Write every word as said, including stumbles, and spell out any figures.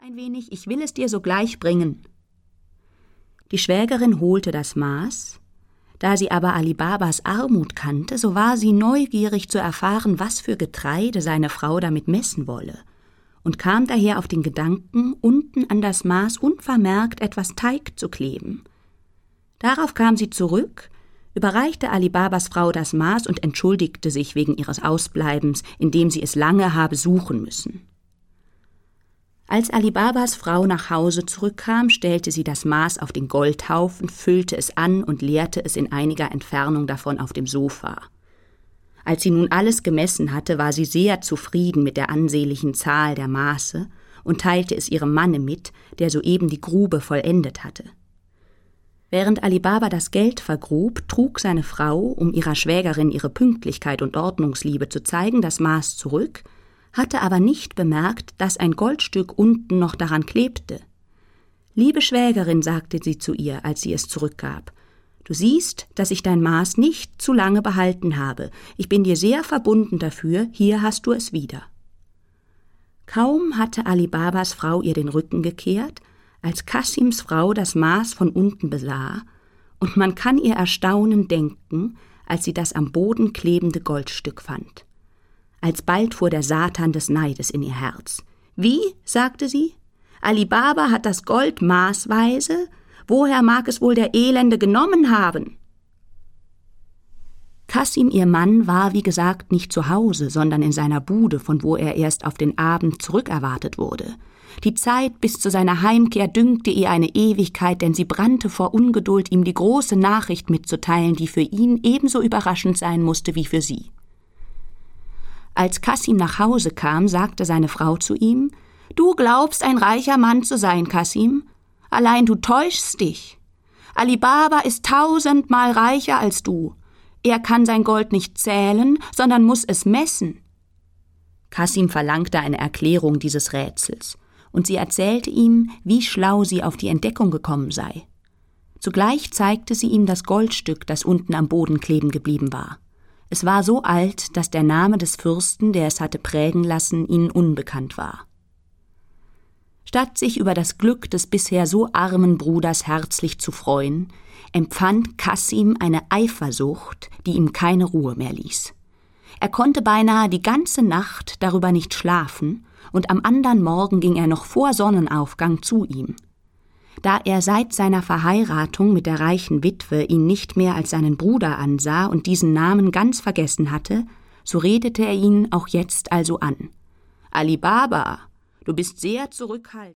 ein wenig, ich will es dir sogleich bringen.« Die Schwägerin holte das Maß. Da sie aber Ali Babas Armut kannte, so war sie neugierig zu erfahren, was für Getreide seine Frau damit messen wolle, und kam daher auf den Gedanken, unten an das Maß unvermerkt etwas Teig zu kleben. Darauf kam sie zurück, überreichte Ali Babas Frau das Maß und entschuldigte sich wegen ihres Ausbleibens, indem sie es lange habe suchen müssen. Als Ali Babas Frau nach Hause zurückkam, stellte sie das Maß auf den Goldhaufen, füllte es an und leerte es in einiger Entfernung davon auf dem Sofa. Als sie nun alles gemessen hatte, war sie sehr zufrieden mit der ansehnlichen Zahl der Maße und teilte es ihrem Manne mit, der soeben die Grube vollendet hatte. Während Ali Baba das Geld vergrub, trug seine Frau, um ihrer Schwägerin ihre Pünktlichkeit und Ordnungsliebe zu zeigen, das Maß zurück, hatte aber nicht bemerkt, dass ein Goldstück unten noch daran klebte. »Liebe Schwägerin«, sagte sie zu ihr, als sie es zurückgab, »du siehst, dass ich dein Maß nicht zu lange behalten habe. Ich bin dir sehr verbunden dafür, hier hast du es wieder.« Kaum hatte Ali Babas Frau ihr den Rücken gekehrt, als Kasims Frau das Maß von unten besah, und man kann ihr Erstaunen denken, als sie das am Boden klebende Goldstück fand. Alsbald fuhr der Satan des Neides in ihr Herz. »Wie?«, sagte sie, »Ali Baba hat das Gold maßweise? Woher mag es wohl der Elende genommen haben?« Kasim, ihr Mann, war, wie gesagt, nicht zu Hause, sondern in seiner Bude, von wo er erst auf den Abend zurückerwartet wurde. Die Zeit bis zu seiner Heimkehr dünkte ihr eine Ewigkeit, denn sie brannte vor Ungeduld, ihm die große Nachricht mitzuteilen, die für ihn ebenso überraschend sein musste wie für sie. Als Kasim nach Hause kam, sagte seine Frau zu ihm, »Du glaubst, ein reicher Mann zu sein, Kasim? Allein du täuschst dich. Ali Baba ist tausendmal reicher als du. Er kann sein Gold nicht zählen, sondern muss es messen.« Kasim verlangte eine Erklärung dieses Rätsels, und sie erzählte ihm, wie schlau sie auf die Entdeckung gekommen sei. Zugleich zeigte sie ihm das Goldstück, das unten am Boden kleben geblieben war. Es war so alt, dass der Name des Fürsten, der es hatte prägen lassen, ihnen unbekannt war. Statt sich über das Glück des bisher so armen Bruders herzlich zu freuen, empfand Kasim eine Eifersucht, die ihm keine Ruhe mehr ließ. Er konnte beinahe die ganze Nacht darüber nicht schlafen, und am andern Morgen ging er noch vor Sonnenaufgang zu ihm. Da er seit seiner Verheiratung mit der reichen Witwe ihn nicht mehr als seinen Bruder ansah und diesen Namen ganz vergessen hatte, so redete er ihn auch jetzt also an. »Ali Baba, du bist sehr zurückhaltend.«